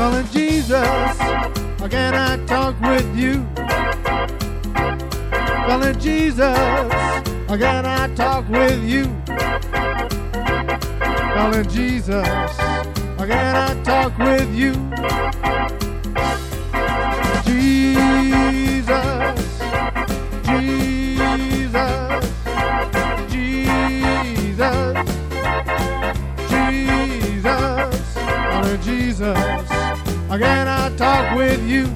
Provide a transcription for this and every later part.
Calling Jesus, again I talk with you. Calling Jesus, again I talk with you. Calling Jesus, again I talk with you. Jesus, Jesus, Jesus, Jesus, calling Jesus, again I talk with you.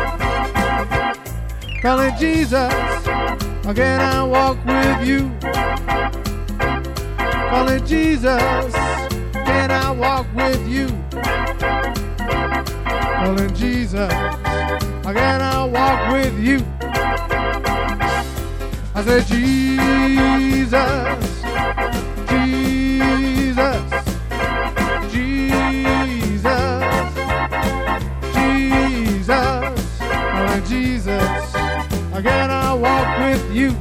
Calling Jesus, again I walk with you. Calling Jesus, again I walk with you. Calling Jesus, again I walk with you. I said Jesus, Jesus, Jesus, Jesus, calling Jesus, again I walk with you.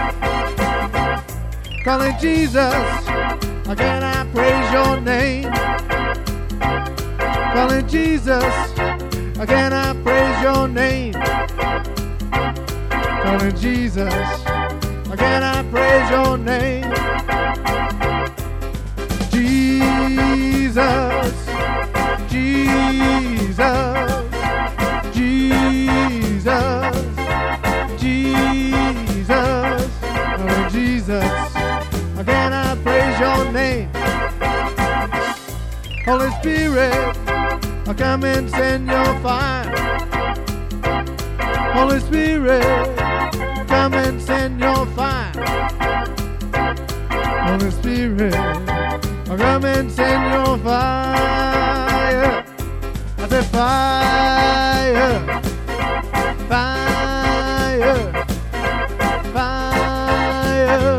Calling Jesus, again I praise your name. Calling Jesus, again I praise your name. Calling Jesus, again I praise your name. Jesus, Jesus, Jesus, Jesus, calling Jesus, again I praise your name. Holy Spirit, come and send your fire. Holy Spirit, come and send your fire. Holy Spirit, come and send your fire. I said fire, fire, fire,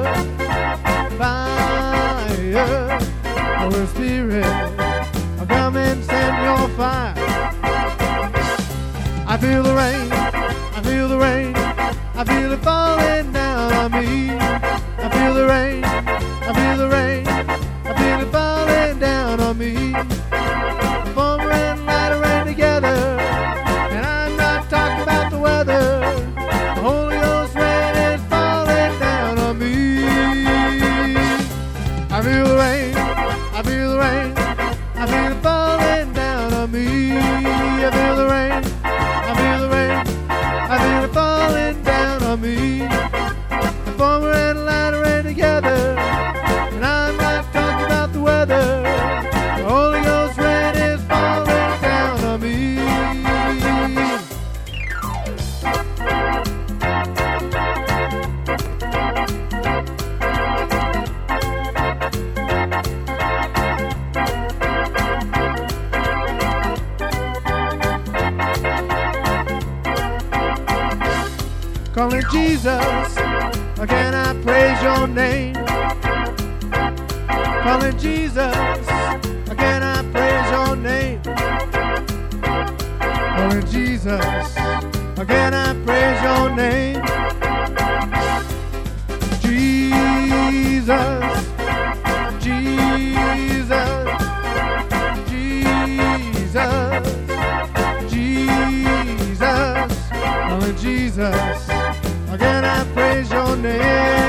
fire. Holy Spirit, come and send your fire. I feel the rain, I feel the rain, I feel it falling down on me. I feel the rain, I feel the rain, I feel it falling down on me. Thunder and light rain together, and I'm not talking about the weather. The Holy Ghost rain is falling down on me. I feel the rain, I feel the rain, I feel it falling down on me. I feel the rain, I feel the rain, I feel it falling down on me. The thunder and light rain together, and I'm not talking about the weather. The Holy Ghost rain is falling down on me. Calling Jesus, again I praise your name. Calling Jesus, again I praise your name. Calling Jesus, again I praise your name. Jesus, Jesus, Jesus, Jesus, calling Jesus, again I praise your name.